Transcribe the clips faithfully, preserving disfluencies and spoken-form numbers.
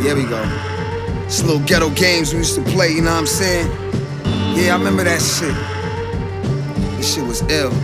Here we go. It's little ghetto games we used to play, you know what I'm saying? Yeah, I remember that shit. This shit was ill.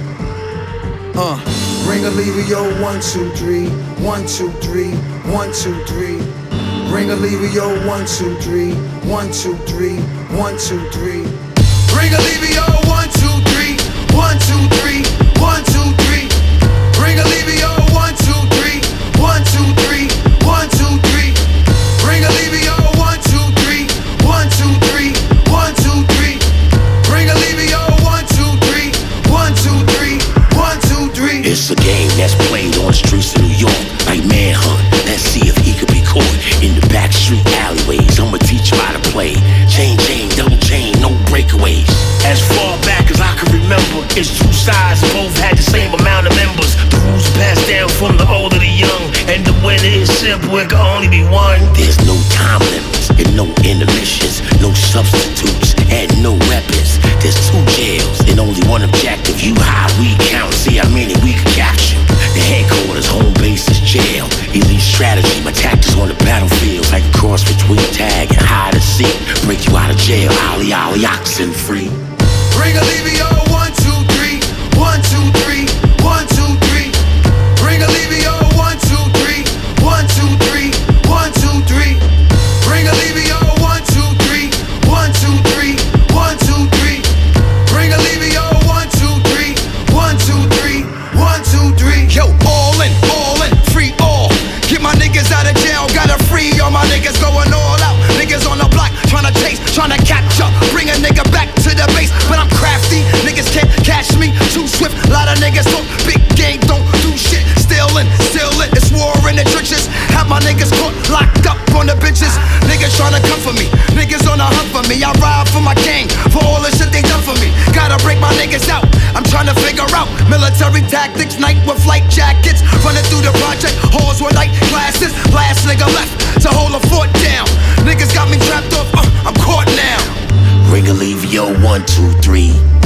Uh, ring a lever, yo, one, two, three, one, two, three, one, two, three. Ring a lever, yo, one, two, three, one, two, three, one, two, three. Ring a lever, yo, one, two, three, one, two, three, one, two, three. Ring a lever, yo, one, two, three, one, two, three, one, two, three. Ring a lever, yo, one, two, three, one, two, three, one, two, three. Ring a lever, yo, one, two, three, one, two, three, one, two, three. It's a game that's played on the streets of New York, like Manhunt. Let's see if he could be caught in the back street alleyways. I'ma teach him how to play. Chain, chain, double chain, no breakaways. As far back as I can remember, it's two sides, both had the same amount of members. The rules are passed down from the old to the young, and the winner is simple, it can only be one. There's no time limits and no intermissions, no substitutes and no weapons. There's two jails and only one objective. You high, we count, see how many we can capture. The headquarters, home base is jail. Elite strategy, my tactics on the battlefield, like a cross between tag and hide and seek. Break you out of jail, ollie ollie, oxen free. Ring a lever, yo, one, two, three, one, two, three, one, two, three. Ring a lever, yo, one, two, three, one, two, three, one, two, three. Ring a lever, yo, one, two, three, one, two, three, one, two, three. Ring a lever, yo, one, two, three, one, two, three, one, two, three. Yo, all in, all in, free all. Get my niggas out of jail, gotta free all my niggas going all out. Niggas on the block, tryna chase, tryna capture. Bring a nigga back to the base, but I'm crafty. Niggas can't catch me, too swift. Lot of niggas talk big game, don't do shit. Still in, still in, it's war in the trenches. Have my niggas caught, locked up on the bitches. Niggas tryna come for me, niggas on the hunt for me. I ride for my gang, for all the shit they done for me. Gotta break my niggas out, I'm tryna figure out military tactics, night with flight jackets. Running through the project, halls with night classes. Last nigga left to hold a fort down. Niggas got me trapped up, uh, I'm caught now. Ring a lever, yo, one, two, three.